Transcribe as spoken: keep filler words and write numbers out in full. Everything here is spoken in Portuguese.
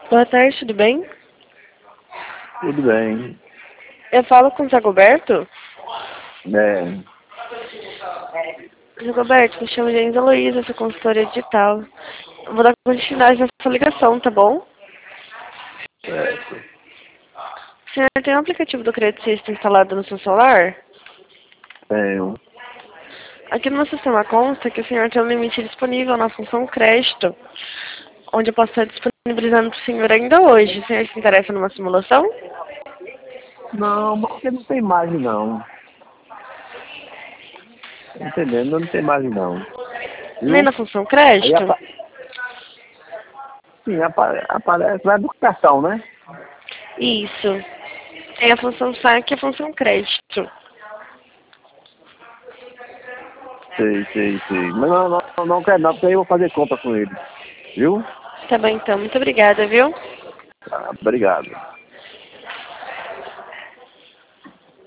Boa tarde, tudo bem? Tudo bem. Eu falo com o Zé Goberto. É, Zé Goberto, me chamo James Aloysio, sou consultora digital. Eu vou dar continuidade nessa ligação, tá bom? certo. O senhor tem um aplicativo do Credit System instalado no seu celular? Tenho. Aqui no meu sistema consta que o senhor tem um limite disponível na função crédito, onde eu posso estar disponibilizando para o senhor ainda hoje. O senhor se interessa numa simulação? Não, porque não tem margem não. Tá entendendo? Não tem margem não. Nem Viu? na função Aí crédito? apa sim, apa aparece na educação, né? Isso. Tem a função saque e a função crédito. Sei, sei, sei. Mas não, não, não quero não, porque aí eu vou fazer compra com ele. Viu? Tá bom então, muito obrigada, viu? Tá, obrigado.